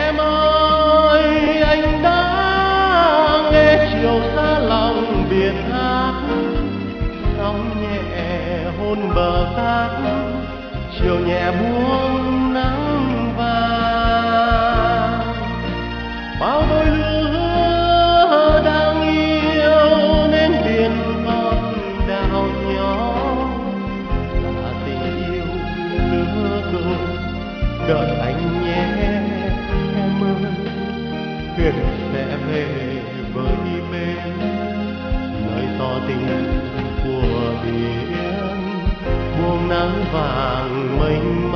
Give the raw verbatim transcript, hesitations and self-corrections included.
em ơi, anh đã nghe chiều xa lòng biển hát, sóng nhẹ hôn bờ cát, chiều nhẹ buông nắng vàng. Bao đôi lứa đang yêu nên biển còn đảo nhỏ, là tình yêu lứa đôi. Đợi anh nhé em ơi, thuyền sẽ về với bên nơi tỏ tình của biển, buông nắng vàng mênh